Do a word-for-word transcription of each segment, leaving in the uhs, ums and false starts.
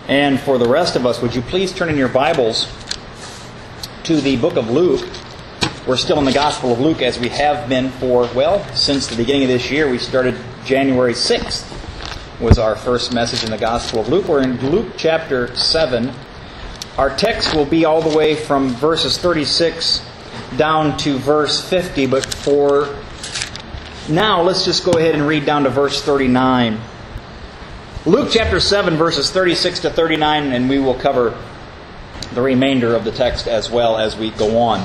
And for the rest of us, would you please turn in your Bibles to the book of Luke. We're still in the Gospel of Luke, as we have been for, well, since the beginning of this year. We started January sixth, was our first message in the Gospel of Luke. We're in Luke chapter seven. Our text will be all the way from verses thirty-six down to verse fifty, but for now, let's just go ahead and read down to verse thirty-nine. Luke chapter seven, verses thirty-six to thirty-nine, and we will cover the remainder of the text as well as we go on.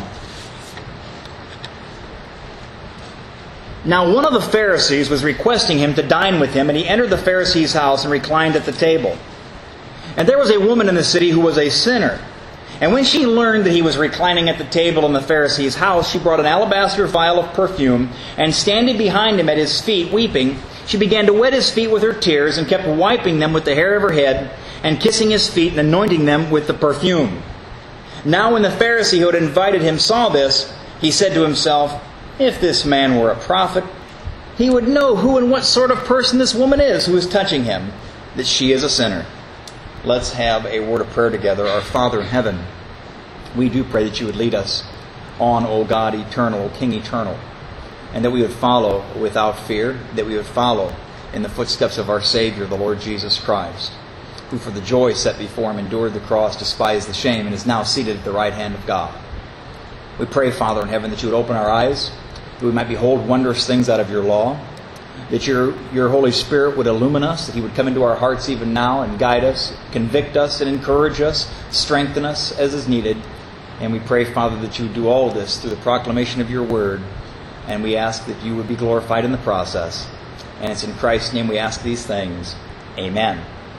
Now one of the Pharisees was requesting him to dine with him, and he entered the Pharisee's house and reclined at the table. And there was a woman in the city who was a sinner. And when she learned that he was reclining at the table in the Pharisee's house, she brought an alabaster vial of perfume, and standing behind him at his feet, weeping, she began to wet his feet with her tears, and kept wiping them with the hair of her head, and kissing his feet and anointing them with the perfume. Now when the Pharisee who had invited him saw this, he said to himself, "If this man were a prophet, he would know who and what sort of person this woman is who is touching him, that she is a sinner." Let's have a word of prayer together. Our Father in heaven, we do pray that you would lead us on, O God eternal, O King eternal, and that we would follow without fear, that we would follow in the footsteps of our Savior, the Lord Jesus Christ, who for the joy set before him endured the cross, despised the shame, and is now seated at the right hand of God. We pray, Father in heaven, that you would open our eyes, that we might behold wondrous things out of your law, that your, your Holy Spirit would illumine us, that he would come into our hearts even now and guide us, convict us and encourage us, strengthen us as is needed. And we pray, Father, that you would do all this through the proclamation of your word. And we ask that you would be glorified in the process. And it's in Christ's name we ask these things. Amen.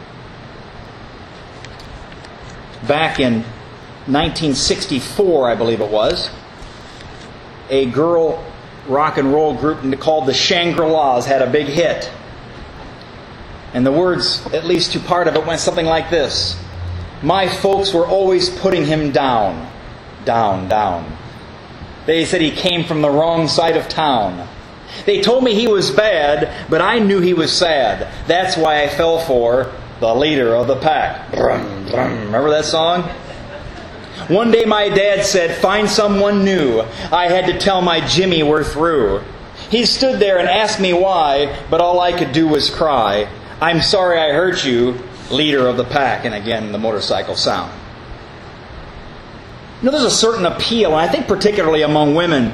Back in nineteen sixty-four, I believe it was, a girl rock and roll group called the Shangri-Las had a big hit. And the words, at least to part of it, went something like this: "My folks were always putting him down, down, down. They said he came from the wrong side of town. They told me he was bad, but I knew he was sad. That's why I fell for the leader of the pack." Brum, brum. Remember that song? One day my dad said, "Find someone new." I had to tell my Jimmy we're through. He stood there and asked me why, but all I could do was cry. "I'm sorry I hurt you, leader of the pack." And again, the motorcycle sound. You know, there's a certain appeal, and I think particularly among women,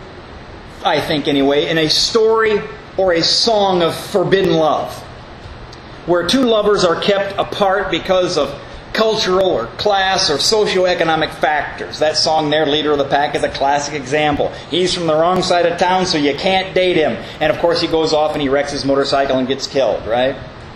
I think anyway, in a story or a song of forbidden love, where two lovers are kept apart because of cultural or class or socioeconomic factors. That song there, "Leader of the Pack," is a classic example. He's from the wrong side of town, so you can't date him. And of course he goes off and he wrecks his motorcycle and gets killed, right?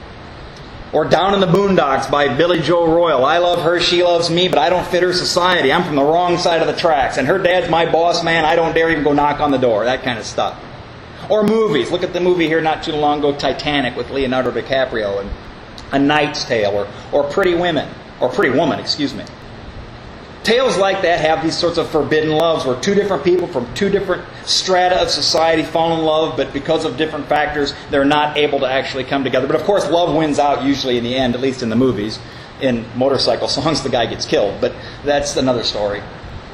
Or "Down in the Boondocks" by Billy Joe Royal. "I love her, she loves me, but I don't fit her society. I'm from the wrong side of the tracks. And her dad's my boss man. I don't dare even go knock on the door." That kind of stuff. Or movies. Look at the movie here not too long ago, Titanic, with Leonardo DiCaprio, and A Knight's Tale, or, or Pretty Women. Or Pretty Woman, excuse me. Tales like that have these sorts of forbidden loves where two different people from two different strata of society fall in love, but because of different factors, they're not able to actually come together. But of course, love wins out usually in the end, at least in the movies. In motorcycle songs, the guy gets killed, but that's another story.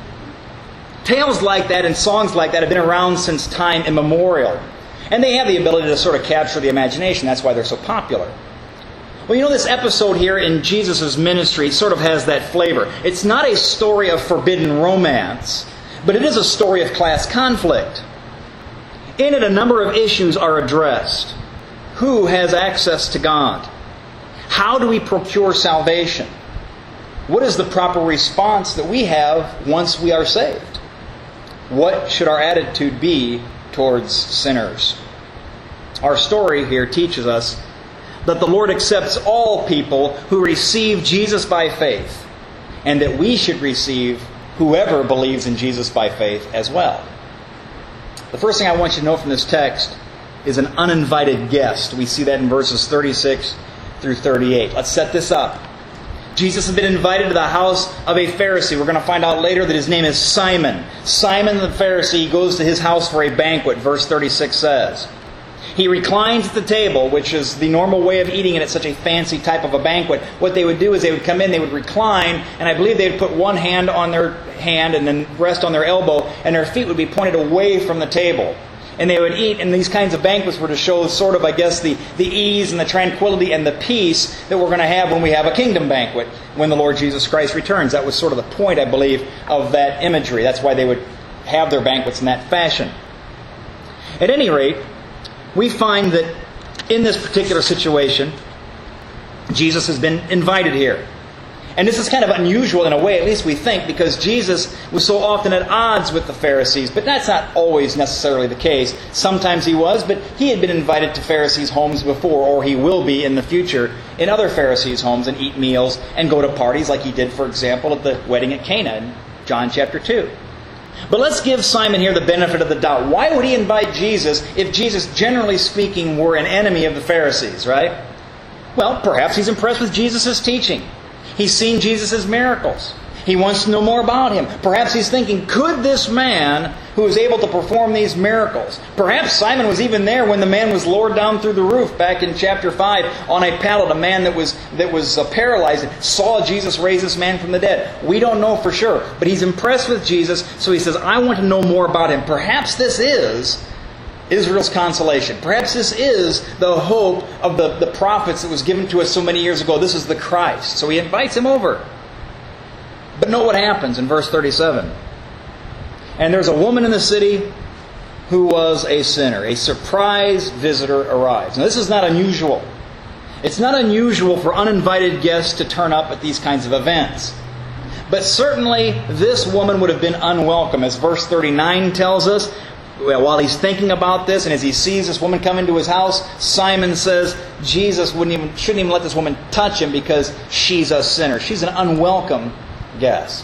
Tales like that and songs like that have been around since time immemorial. And they have the ability to sort of capture the imagination. That's why they're so popular. Well, you know, this episode here in Jesus' ministry sort of has that flavor. It's not a story of forbidden romance, but it is a story of class conflict. In it, a number of issues are addressed. Who has access to God? How do we procure salvation? What is the proper response that we have once we are saved? What should our attitude be towards sinners? Our story here teaches us that the Lord accepts all people who receive Jesus by faith, and that we should receive whoever believes in Jesus by faith as well. The first thing I want you to know from this text is an uninvited guest. We see that in verses thirty-six through thirty-eight. Let's set this up. Jesus has been invited to the house of a Pharisee. We're going to find out later that his name is Simon. Simon the Pharisee goes to his house for a banquet, verse thirty-six says. He reclines at the table, which is the normal way of eating it at such a fancy type of a banquet. What they would do is they would come in, they would recline, and I believe they would put one hand on their hand and then rest on their elbow, and their feet would be pointed away from the table. And they would eat, and these kinds of banquets were to show sort of, I guess, the, the ease and the tranquility and the peace that we're going to have when we have a kingdom banquet, when the Lord Jesus Christ returns. That was sort of the point, I believe, of that imagery. That's why they would have their banquets in that fashion. At any rate, we find that in this particular situation, Jesus has been invited here. And this is kind of unusual in a way, at least we think, because Jesus was so often at odds with the Pharisees. But that's not always necessarily the case. Sometimes he was, but he had been invited to Pharisees' homes before, or he will be in the future in other Pharisees' homes and eat meals and go to parties like he did, for example, at the wedding at Cana in John chapter two. But let's give Simon here the benefit of the doubt. Why would he invite Jesus if Jesus, generally speaking, were an enemy of the Pharisees, right? Well, perhaps he's impressed with Jesus' teaching. He's seen Jesus' miracles. He wants to know more about Him. Perhaps he's thinking, could this man who is able to perform these miracles... Perhaps Simon was even there when the man was lowered down through the roof back in chapter five on a pallet. A man that was that was uh, paralyzed and saw Jesus raise this man from the dead. We don't know for sure. But he's impressed with Jesus, so he says, I want to know more about Him. Perhaps this is Israel's consolation. Perhaps this is the hope of the, the prophets that was given to us so many years ago. This is the Christ. So he invites him over. But note what happens in verse thirty-seven. And there's a woman in the city who was a sinner. A surprise visitor arrives. Now this is not unusual. It's not unusual for uninvited guests to turn up at these kinds of events. But certainly this woman would have been unwelcome. As verse thirty-nine tells us, well, while he's thinking about this and as he sees this woman come into his house, Simon says Jesus wouldn't even shouldn't even let this woman touch him because she's a sinner. She's an unwelcome guest.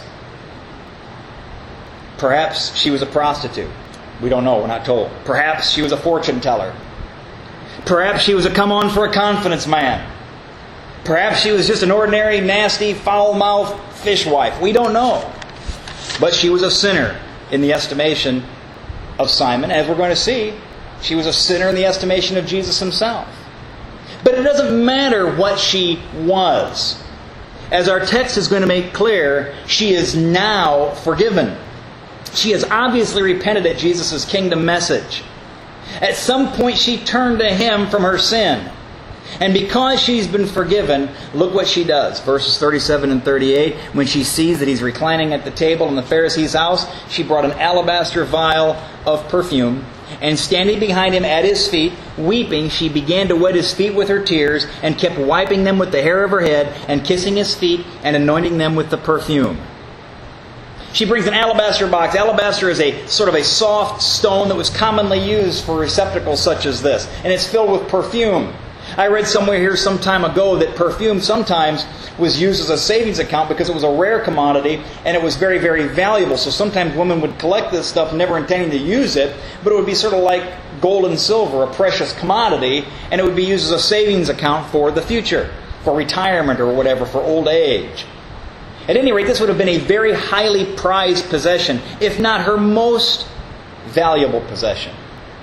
Perhaps she was a prostitute. We don't know. We're not told. Perhaps she was a fortune teller. Perhaps she was a come-on for a confidence man. Perhaps she was just an ordinary, nasty, foul-mouthed fishwife. We don't know. But she was a sinner in the estimation of Simon. As we're going to see, she was a sinner in the estimation of Jesus Himself. But it doesn't matter what she was. As our text is going to make clear, she is now forgiven. She has obviously repented at Jesus' kingdom message. At some point she turned to Him from her sin. And because she's been forgiven, look what she does. Verses thirty-seven and thirty-eight. When she sees that He's reclining at the table in the Pharisee's house, she brought an alabaster vial of perfume. And standing behind Him at His feet, weeping, she began to wet His feet with her tears, and kept wiping them with the hair of her head, and kissing His feet, and anointing them with the perfume. She brings an alabaster box. Alabaster is a sort of a soft stone that was commonly used for receptacles such as this. And it's filled with perfume. I read somewhere here some time ago that perfume sometimes was used as a savings account because it was a rare commodity and it was very, very valuable. So sometimes women would collect this stuff never intending to use it, but it would be sort of like gold and silver, a precious commodity, and it would be used as a savings account for the future, for retirement or whatever, for old age. At any rate, this would have been a very highly prized possession, if not her most valuable possession.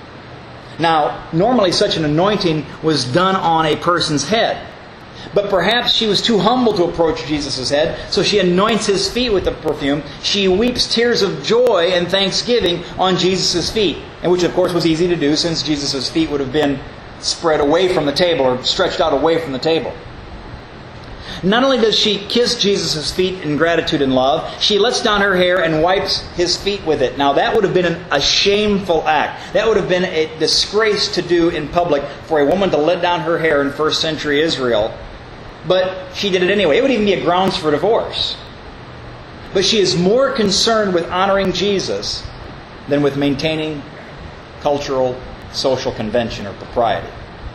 Now, normally such an anointing was done on a person's head. But perhaps she was too humble to approach Jesus' head, so she anoints His feet with the perfume. She weeps tears of joy and thanksgiving on Jesus' feet, and which of course was easy to do since Jesus' feet would have been spread away from the table or stretched out away from the table. Not only does she kiss Jesus' feet in gratitude and love, she lets down her hair and wipes His feet with it. Now that would have been an, a shameful act. That would have been a disgrace to do in public for a woman to let down her hair in first century Israel. But she did it anyway. It would even be a grounds for divorce. But she is more concerned with honoring Jesus than with maintaining cultural, social convention or propriety.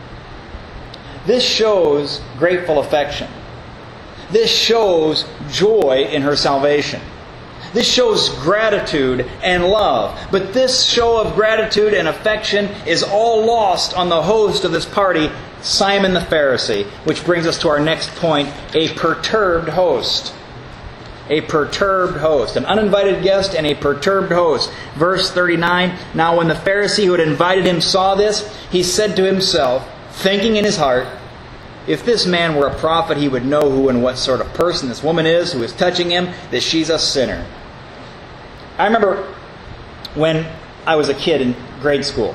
This shows grateful affection. This shows joy in her salvation. This shows gratitude and love. But this show of gratitude and affection is all lost on the host of this party, Simon the Pharisee. Which brings us to our next point, a perturbed host. A perturbed host. An uninvited guest and a perturbed host. Verse thirty-nine, now when the Pharisee who had invited him saw this, he said to himself, thinking in his heart, if this man were a prophet, he would know who and what sort of person this woman is who is touching him, that she's a sinner. I remember when I was a kid in grade school,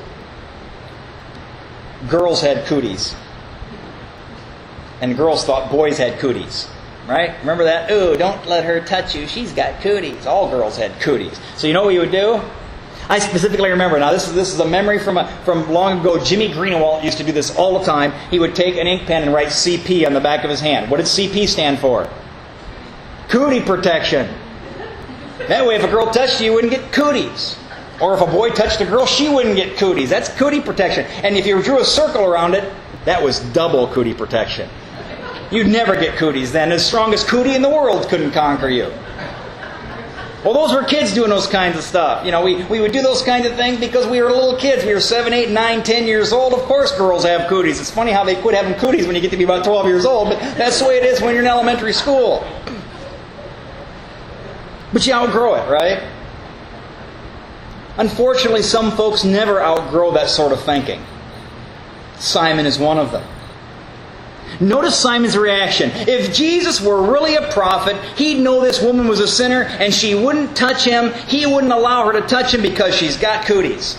girls had cooties. And girls thought boys had cooties. Right? Remember that? Ooh, don't let her touch you. She's got cooties. All girls had cooties. So you know what you would do? I specifically remember. Now this is this is a memory from a, from long ago. Jimmy Greenawalt used to do this all the time. He would take an ink pen and write C P on the back of his hand. What did C P stand for? Cootie protection. That way if a girl touched you, you wouldn't get cooties. Or if a boy touched a girl, she wouldn't get cooties. That's cootie protection. And if you drew a circle around it, that was double cootie protection. You'd never get cooties then. The strongest cootie in the world couldn't conquer you. Well, those were kids doing those kinds of stuff. You know, we, we would do those kinds of things because we were little kids. We were seven, eight, nine, ten years old. Of course girls have cooties. It's funny how they quit having cooties when you get to be about twelve years old, but that's the way it is when you're in elementary school. But you outgrow it, right? Unfortunately, some folks never outgrow that sort of thinking. Simon is one of them. Notice Simon's reaction. If Jesus were really a prophet, he'd know this woman was a sinner and she wouldn't touch him. He wouldn't allow her to touch him because she's got cooties.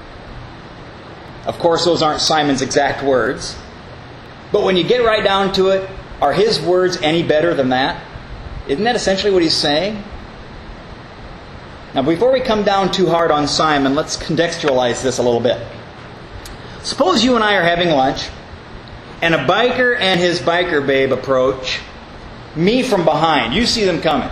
Of course, those aren't Simon's exact words. But when you get right down to it, are his words any better than that? Isn't that essentially what he's saying? Now, before we come down too hard on Simon, let's contextualize this a little bit. Suppose you and I are having lunch, and a biker and his biker babe approach me from behind. You see them coming.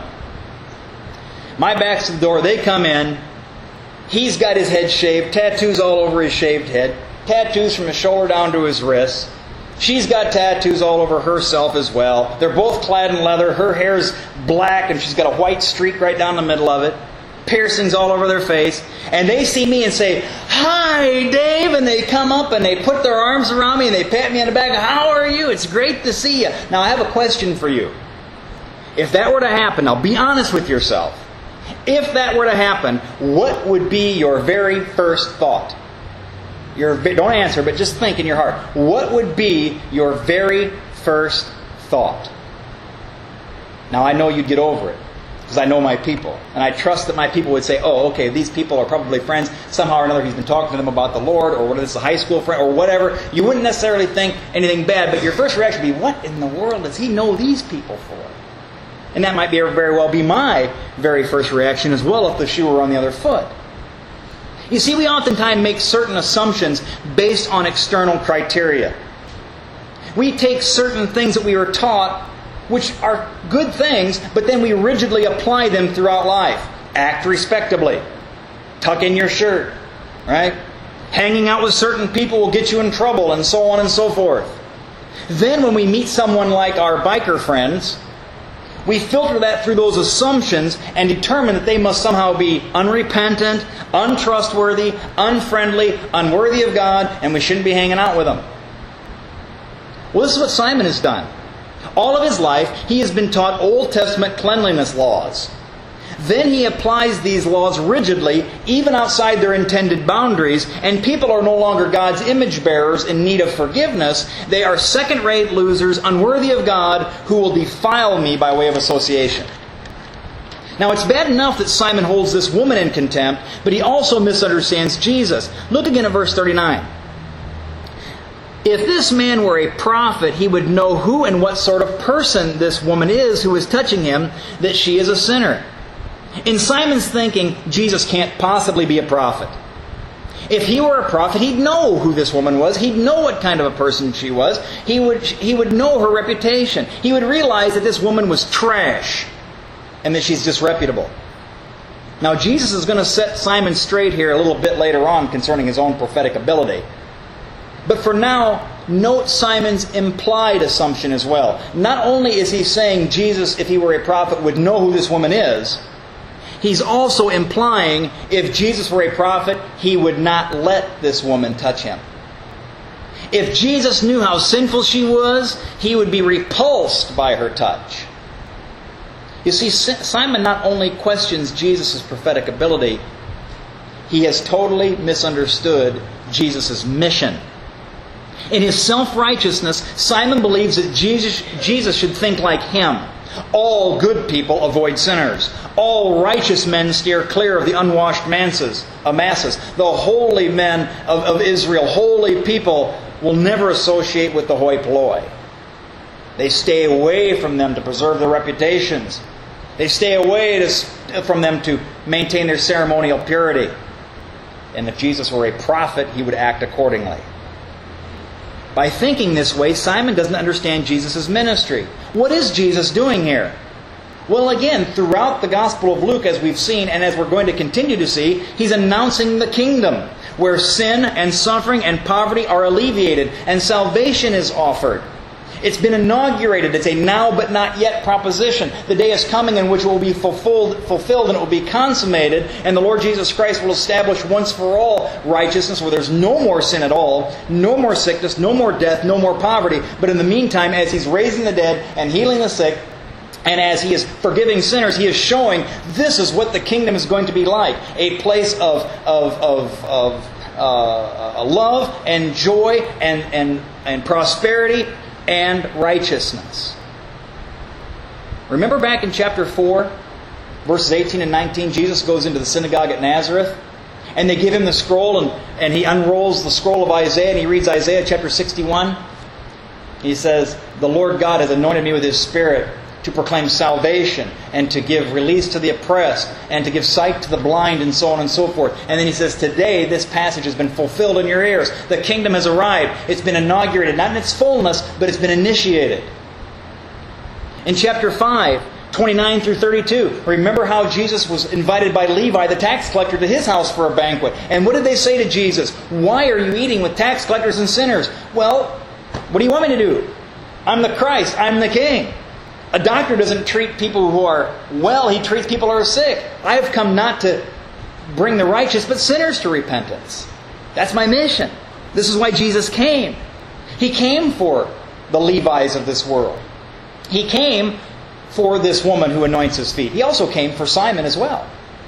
My back's to the door. They come in. He's got his head shaved. Tattoos all over his shaved head. Tattoos from his shoulder down to his wrists. She's got tattoos all over herself as well. They're both clad in leather. Her hair's black and she's got a white streak right down the middle of it. Piercings all over their face. And they see me and say, "Hi, Dave." And they come up and they put their arms around me and they pat me on the back. "How are you? It's great to see you." Now, I have a question for you. If that were to happen, now be honest with yourself. If that were to happen, what would be your very first thought? Your, don't answer, but just think in your heart. What would be your very first thought? Now, I know you'd get over it, because I know my people. And I trust that my people would say, "Oh, okay, these people are probably friends. Somehow or another he's been talking to them about the Lord," or whether it's a high school friend, or whatever. You wouldn't necessarily think anything bad, but your first reaction would be, "What in the world does he know these people for?" And that might be very well be my very first reaction as well if the shoe were on the other foot. You see, we oftentimes make certain assumptions based on external criteria. We take certain things that we were taught, which are good things, but then we rigidly apply them throughout life. Act respectably. Tuck in your shirt. Right? Hanging out with certain people will get you in trouble, and so on and so forth. Then when we meet someone like our biker friends, we filter that through those assumptions and determine that they must somehow be unrepentant, untrustworthy, unfriendly, unworthy of God, and we shouldn't be hanging out with them. Well, this is what Simon has done. All of his life, he has been taught Old Testament cleanliness laws. Then he applies these laws rigidly, even outside their intended boundaries, and people are no longer God's image bearers in need of forgiveness. They are second-rate losers, unworthy of God, who will defile me by way of association. Now, it's bad enough that Simon holds this woman in contempt, but he also misunderstands Jesus. Look again at verse thirty-nine. If this man were a prophet, he would know who and what sort of person this woman is who is touching him, that she is a sinner. In Simon's thinking, Jesus can't possibly be a prophet. If he were a prophet, he'd know who this woman was. He'd know what kind of a person she was. He would, he would know her reputation. He would realize that this woman was trash and that she's disreputable. Now, Jesus is going to set Simon straight here a little bit later on concerning his own prophetic ability. But for now, note Simon's implied assumption as well. Not only is he saying Jesus, if he were a prophet, would know who this woman is, he's also implying if Jesus were a prophet, he would not let this woman touch him. If Jesus knew how sinful she was, he would be repulsed by her touch. You see, Simon not only questions Jesus' prophetic ability, he has totally misunderstood Jesus' mission. In his self-righteousness, Simon believes that Jesus, Jesus should think like him. All good people avoid sinners. All righteous men steer clear of the unwashed masses. Uh, masses. The holy men of, of Israel, holy people, will never associate with the hoi polloi. They stay away from them to preserve their reputations. They stay away to, from them to maintain their ceremonial purity. And if Jesus were a prophet, he would act accordingly. By thinking this way, Simon doesn't understand Jesus' ministry. What is Jesus doing here? Well, again, throughout the Gospel of Luke, as we've seen, and as we're going to continue to see, He's announcing the kingdom, where sin and suffering and poverty are alleviated, and salvation is offered. It's been inaugurated. It's a now but not yet proposition. The day is coming in which it will be fulfilled, fulfilled and it will be consummated, and the Lord Jesus Christ will establish once for all righteousness, where there's no more sin at all, no more sickness, no more death, no more poverty. But in the meantime, as He's raising the dead and healing the sick, and as He is forgiving sinners, He is showing this is what the kingdom is going to be like. A place of, of, of, of uh, love and joy and, and, and prosperity and righteousness. Remember back in chapter four, verses eighteen and nineteen, Jesus goes into the synagogue at Nazareth, and they give Him the scroll, and, and He unrolls the scroll of Isaiah, and He reads Isaiah chapter sixty-one. He says, "The Lord God has anointed me with His Spirit to proclaim salvation, and to give release to the oppressed, and to give sight to the blind," and so on and so forth. And then He says, today this passage has been fulfilled in your ears. The kingdom has arrived. It's been inaugurated, not in its fullness, but it's been initiated. In chapter five, twenty-nine through thirty-two, remember how Jesus was invited by Levi, the tax collector, to his house for a banquet. And what did they say to Jesus? "Why are you eating with tax collectors and sinners?" "Well, what do you want me to do? I'm the Christ. I'm the King." A doctor doesn't treat people who are well, he treats people who are sick. I have come not to bring the righteous, but sinners to repentance. That's my mission. This is why Jesus came. He came for the Levites of this world. He came for this woman who anoints His feet. He also came for Simon as well.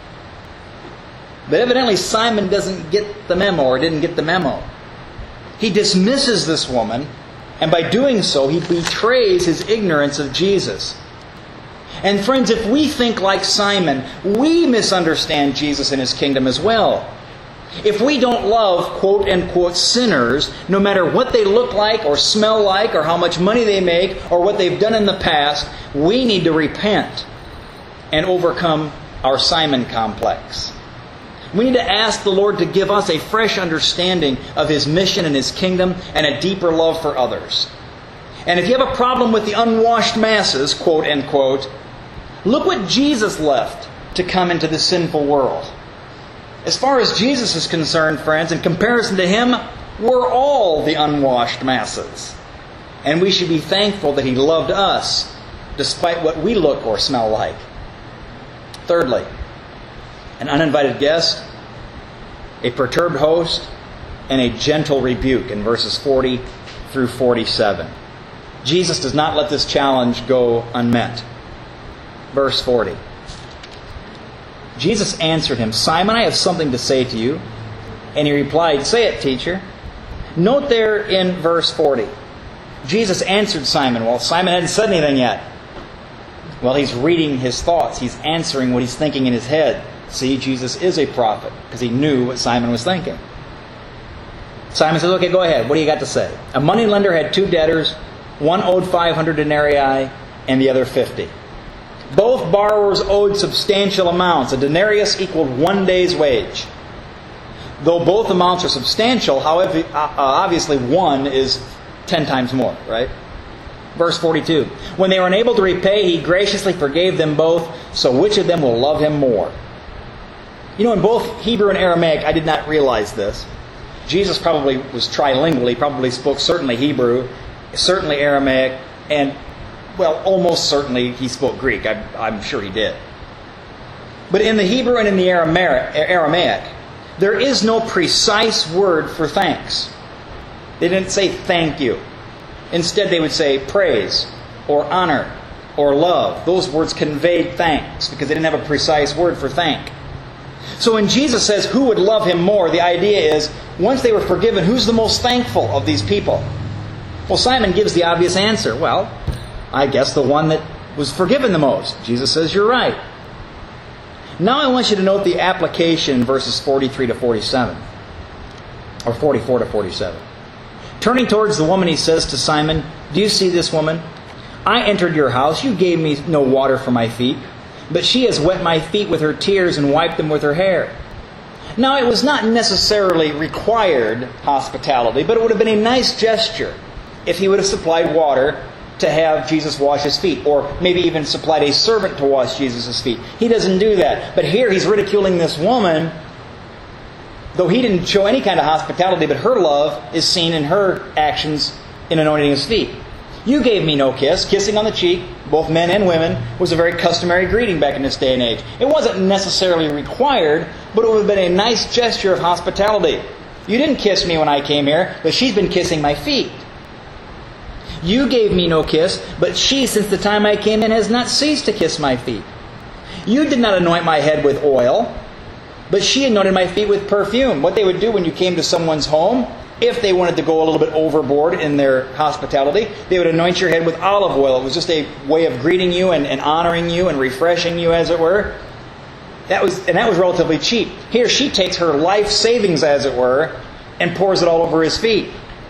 But evidently Simon doesn't get the memo, or didn't get the memo. He dismisses this woman, and by doing so, he betrays his ignorance of Jesus. And friends, if we think like Simon, we misunderstand Jesus and His kingdom as well. If we don't love, quote-unquote, sinners, no matter what they look like or smell like or how much money they make or what they've done in the past, we need to repent and overcome our Simon complex. We need to ask the Lord to give us a fresh understanding of His mission and His kingdom and a deeper love for others. And if you have a problem with the unwashed masses, quote unquote, look what Jesus left to come into the sinful world. As far as Jesus is concerned, friends, in comparison to Him, we're all the unwashed masses. And we should be thankful that He loved us despite what we look or smell like. Thirdly, an uninvited guest, a perturbed host, and a gentle rebuke in verses forty through forty-seven. Jesus does not let this challenge go unmet. Verse forty. Jesus answered him, "Simon, I have something to say to you." And he replied, "Say it, teacher." Note there in verse forty, Jesus answered Simon. Well, Simon hadn't said anything yet. Well, he's reading his thoughts. He's answering what he's thinking in his head. See, Jesus is a prophet because he knew what Simon was thinking. Simon says, "Okay, go ahead. What do you got to say?" A moneylender had two debtors. One owed five hundred denarii and the other fifty. Both borrowers owed substantial amounts. A denarius equaled one day's wage. Though both amounts are substantial, however, obviously one is ten times more, right? Verse forty-two. When they were unable to repay, he graciously forgave them both. So which of them will love him more? You know, in both Hebrew and Aramaic, I did not realize this. Jesus probably was trilingual. He probably spoke certainly Hebrew, certainly Aramaic, and, well, almost certainly he spoke Greek. I, I'm sure he did. But in the Hebrew and in the Aramaic, there is no precise word for thanks. They didn't say thank you. Instead, they would say praise or honor or love. Those words conveyed thanks because they didn't have a precise word for thank. So when Jesus says who would love Him more, the idea is once they were forgiven, who's the most thankful of these people? Well, Simon gives the obvious answer. Well, I guess the one that was forgiven the most. Jesus says you're right. Now I want you to note the application in verses forty-three to forty-seven. Or forty-four to forty-seven. Turning towards the woman, He says to Simon, do you see this woman? I entered your house. You gave me no water for my feet, but she has wet my feet with her tears and wiped them with her hair. Now it was not necessarily required hospitality, but it would have been a nice gesture if He would have supplied water to have Jesus wash His feet, or maybe even supplied a servant to wash Jesus' feet. He doesn't do that. But here He's ridiculing this woman, though He didn't show any kind of hospitality, but her love is seen in her actions in anointing His feet. You gave me no kiss. Kissing on the cheek, both men and women, was a very customary greeting back in this day and age. It wasn't necessarily required, but it would have been a nice gesture of hospitality. You didn't kiss me when I came here, but she's been kissing my feet. You gave me no kiss, but she, since the time I came in, has not ceased to kiss my feet. You did not anoint my head with oil, but she anointed my feet with perfume. What they would do when you came to someone's home, if they wanted to go a little bit overboard in their hospitality, they would anoint your head with olive oil. It was just a way of greeting you and, and honoring you and refreshing you, as it were. That was, and that was relatively cheap. Here she takes her life savings, as it were, and pours it all over His feet.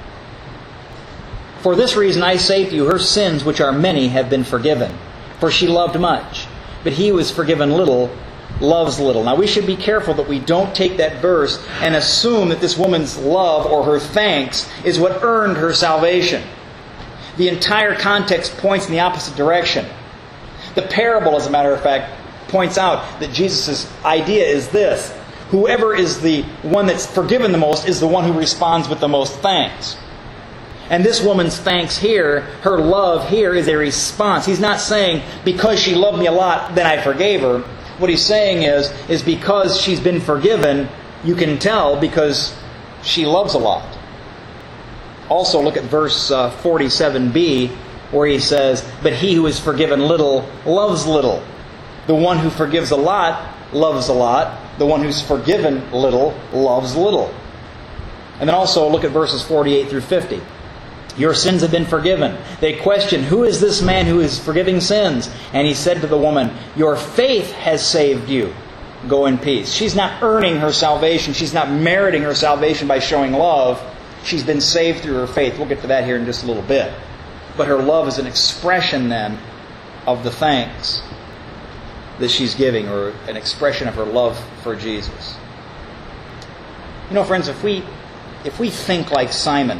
For this reason I say to you, her sins, which are many, have been forgiven. For she loved much. But he who is forgiven little loves little. Now we should be careful that we don't take that verse and assume that this woman's love or her thanks is what earned her salvation. The entire context points in the opposite direction. The parable, as a matter of fact, points out that Jesus' idea is this: whoever is the one that's forgiven the most is the one who responds with the most thanks. And this woman's thanks here, her love here, is a response. He's not saying, because she loved me a lot, then I forgave her. What he's saying is, is because she's been forgiven, you can tell because she loves a lot. Also, look at verse uh, forty-seven b, where he says, but he who is forgiven little loves little. The one who forgives a lot loves a lot. The one who's forgiven little loves little. And then also look at verses forty-eight through fifty. Your sins have been forgiven. They question, who is this man who is forgiving sins? And he said to the woman, your faith has saved you. Go in peace. She's not earning her salvation. She's not meriting her salvation by showing love. She's been saved through her faith. We'll get to that here in just a little bit. But her love is an expression then of the thanks that she's giving, or an expression of her love for Jesus. You know, friends, if we if we think like Simon,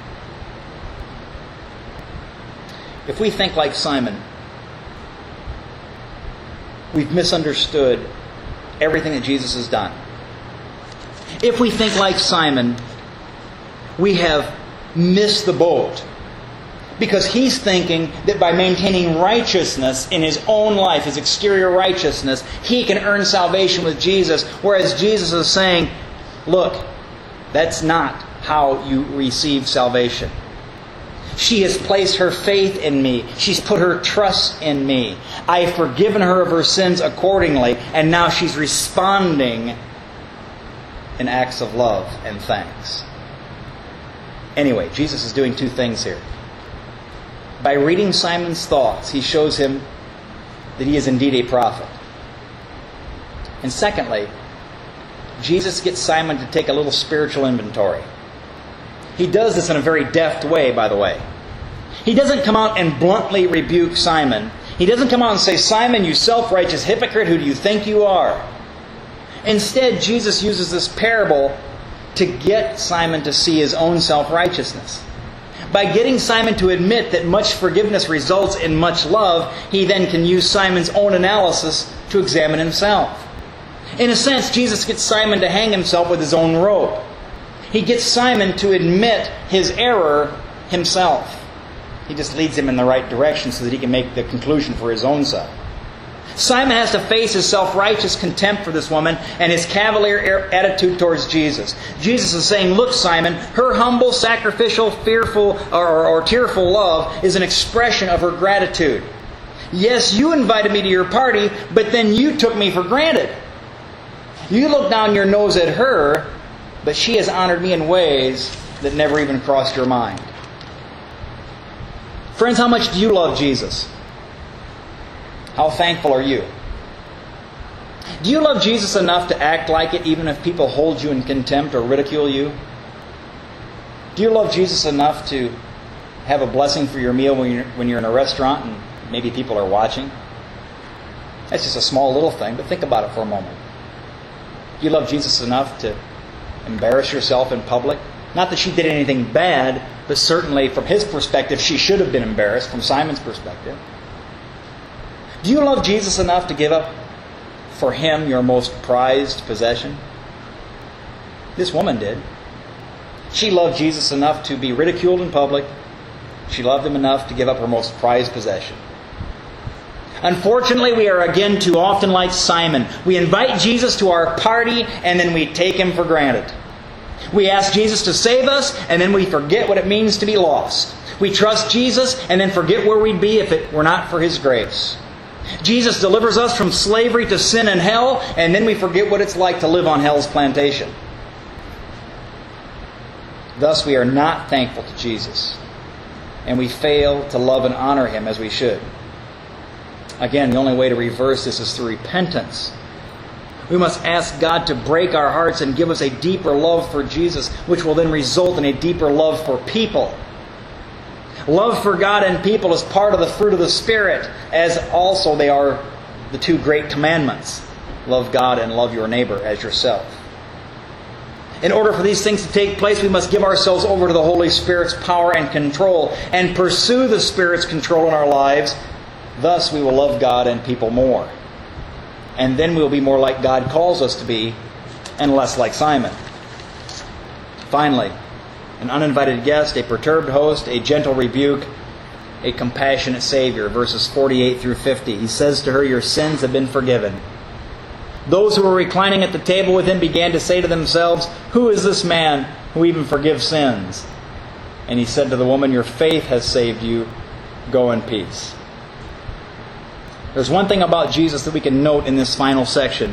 If we think like Simon, we've misunderstood everything that Jesus has done. If we think like Simon, we have missed the boat. Because he's thinking that by maintaining righteousness in his own life, his exterior righteousness, he can earn salvation with Jesus. Whereas Jesus is saying, look, that's not how you receive salvation. She has placed her faith in me. She's put her trust in me. I have forgiven her of her sins accordingly. And now she's responding in acts of love and thanks. Anyway, Jesus is doing two things here. By reading Simon's thoughts, he shows him that he is indeed a prophet. And secondly, Jesus gets Simon to take a little spiritual inventory. He does this in a very deft way, by the way. He doesn't come out and bluntly rebuke Simon. He doesn't come out and say, Simon, you self-righteous hypocrite, who do you think you are? Instead, Jesus uses this parable to get Simon to see his own self-righteousness. By getting Simon to admit that much forgiveness results in much love, he then can use Simon's own analysis to examine himself. In a sense, Jesus gets Simon to hang himself with his own rope. He gets Simon to admit his error himself. He just leads him in the right direction so that he can make the conclusion for his own self. Simon has to face his self-righteous contempt for this woman and his cavalier attitude towards Jesus. Jesus is saying, look, Simon, her humble, sacrificial, fearful, or, or, or tearful love is an expression of her gratitude. Yes, you invited me to your party, but then you took me for granted. You look down your nose at her, but she has honored me in ways that never even crossed your mind. Friends, how much do you love Jesus? How thankful are you? Do you love Jesus enough to act like it even if people hold you in contempt or ridicule you? Do you love Jesus enough to have a blessing for your meal when you're, when you're in a restaurant and maybe people are watching? That's just a small little thing, but think about it for a moment. Do you love Jesus enough to embarrass yourself in public? Not that she did anything bad, but certainly from his perspective, she should have been embarrassed, from Simon's perspective. Do you love Jesus enough to give up for him your most prized possession? This woman did. She loved Jesus enough to be ridiculed in public. She loved him enough to give up her most prized possession. Unfortunately, we are again too often like Simon. We invite Jesus to our party and then we take him for granted. We ask Jesus to save us and then we forget what it means to be lost. We trust Jesus and then forget where we'd be if it were not for His grace. Jesus delivers us from slavery to sin and hell, and then we forget what it's like to live on hell's plantation. Thus, we are not thankful to Jesus, and we fail to love and honor Him as we should. Again, the only way to reverse this is through repentance. We must ask God to break our hearts and give us a deeper love for Jesus, which will then result in a deeper love for people. Love for God and people is part of the fruit of the Spirit, as also they are the two great commandments. Love God and love your neighbor as yourself. In order for these things to take place, we must give ourselves over to the Holy Spirit's power and control and pursue the Spirit's control in our lives. Thus we will love God and people more. And then we will be more like God calls us to be and less like Simon. Finally, an uninvited guest, a perturbed host, a gentle rebuke, a compassionate Savior. Verses forty-eight through fifty. He says to her, "Your sins have been forgiven." Those who were reclining at the table with him began to say to themselves, "Who is this man who even forgives sins?" And he said to the woman, "Your faith has saved you. Go in peace." There's one thing about Jesus that we can note in this final section.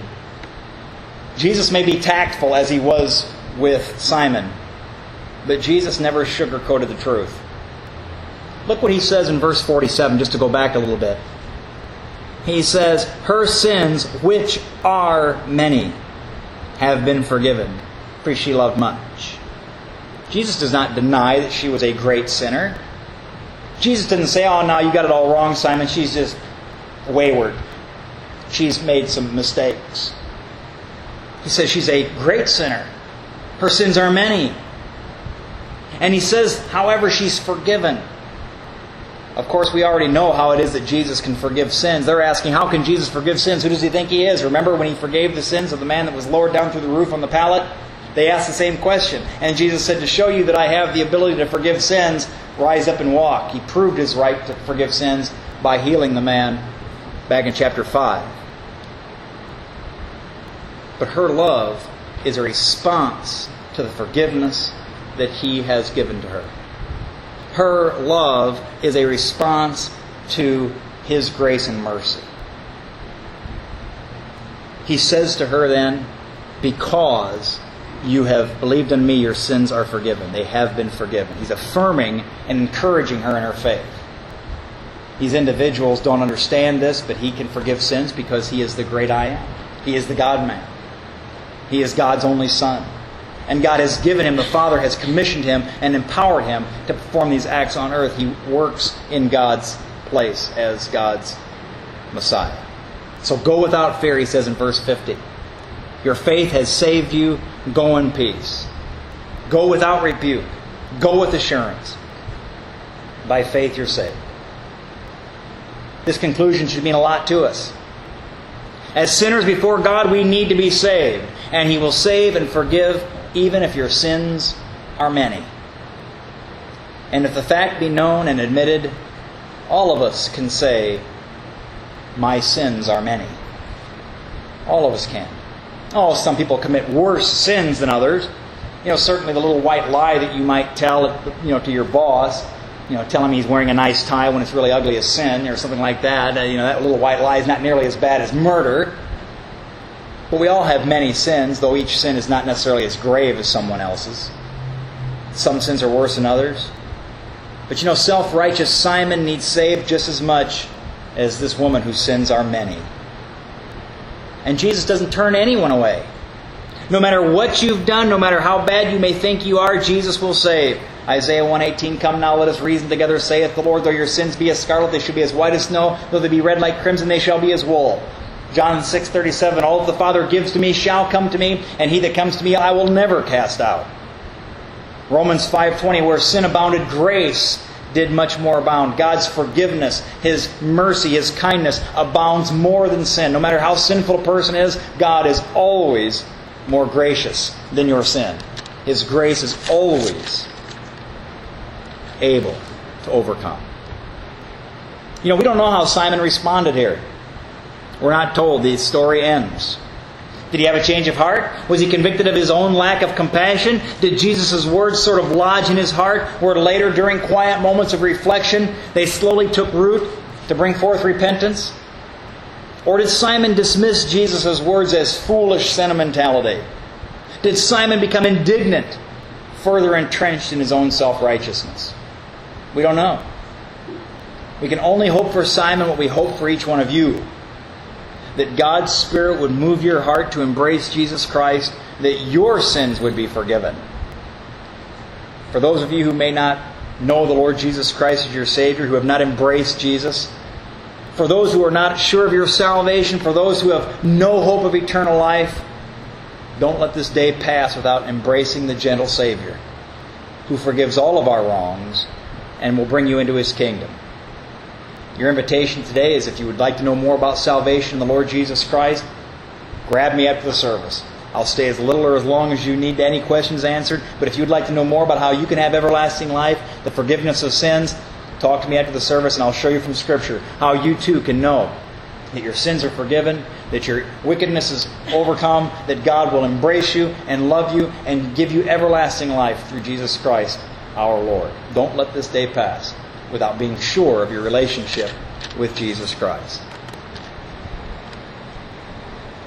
Jesus may be tactful as He was with Simon, but Jesus never sugarcoated the truth. Look what He says in verse forty-seven, just to go back a little bit. He says, "Her sins, which are many, have been forgiven, for she loved much." Jesus does not deny that she was a great sinner. Jesus didn't say, "Oh, now you got it all wrong, Simon. She's just wayward. She's made some mistakes." He says she's a great sinner. Her sins are many. And He says, however, she's forgiven. Of course, we already know how it is that Jesus can forgive sins. They're asking, how can Jesus forgive sins? Who does He think He is? Remember when He forgave the sins of the man that was lowered down through the roof on the pallet? They asked the same question. And Jesus said, "To show you that I have the ability to forgive sins, rise up and walk." He proved His right to forgive sins by healing the man back in chapter five. But her love is a response to the forgiveness that He has given to her. Her love is a response to His grace and mercy. He says to her then, "Because you have believed in me, your sins are forgiven." They have been forgiven. He's affirming and encouraging her in her faith. These individuals don't understand this, but He can forgive sins because He is the great I Am. He is the God-man. He is God's only Son. And God has given Him, the Father has commissioned Him and empowered Him to perform these acts on earth. He works in God's place as God's Messiah. So go without fear, He says in verse fifty. Your faith has saved you. Go in peace. Go without rebuke. Go with assurance. By faith you're saved. This conclusion should mean a lot to us. As sinners before God, we need to be saved. And He will save and forgive even if your sins are many. And if the fact be known and admitted, all of us can say, "My sins are many." All of us can. Oh, some people commit worse sins than others. You know, certainly the little white lie that you might tell, you know, to your boss You know, telling me he's wearing a nice tie when it's really ugly as sin or something like that. Uh, you know, that little white lie is not nearly as bad as murder. But we all have many sins, though each sin is not necessarily as grave as someone else's. Some sins are worse than others. But you know, self-righteous Simon needs saved just as much as this woman whose sins are many. And Jesus doesn't turn anyone away. No matter what you've done, no matter how bad you may think you are, Jesus will save. Isaiah one eighteen, come now, let us reason together, saith the Lord, though your sins be as scarlet, they shall be as white as snow, though they be red like crimson, they shall be as wool. John six thirty-seven, all that the Father gives to me shall come to me, and he that comes to me I will never cast out. Romans five twenty, where sin abounded, grace did much more abound. God's forgiveness, His mercy, His kindness abounds more than sin. No matter how sinful a person is, God is always more gracious than your sin. His grace is always able to overcome. You know, we don't know how Simon responded here. We're not told. The story ends. Did he have a change of heart? Was he convicted of his own lack of compassion? Did Jesus' words sort of lodge in his heart, where later, during quiet moments of reflection, they slowly took root to bring forth repentance? Or did Simon dismiss Jesus' words as foolish sentimentality? Did Simon become indignant, further entrenched in his own self-righteousness? We don't know. We can only hope for Simon what we hope for each one of you. That God's Spirit would move your heart to embrace Jesus Christ, that your sins would be forgiven. For those of you who may not know the Lord Jesus Christ as your Savior, who have not embraced Jesus, for those who are not sure of your salvation, for those who have no hope of eternal life, don't let this day pass without embracing the gentle Savior, who forgives all of our wrongs and will bring you into His kingdom. Your invitation today is, if you would like to know more about salvation in the Lord Jesus Christ, grab me after the service. I'll stay as little or as long as you need any questions answered. But if you would like to know more about how you can have everlasting life, the forgiveness of sins, talk to me after the service and I'll show you from Scripture how you too can know that your sins are forgiven, that your wickedness is overcome, that God will embrace you and love you and give you everlasting life through Jesus Christ, our Lord. Don't let this day pass without being sure of your relationship with Jesus Christ.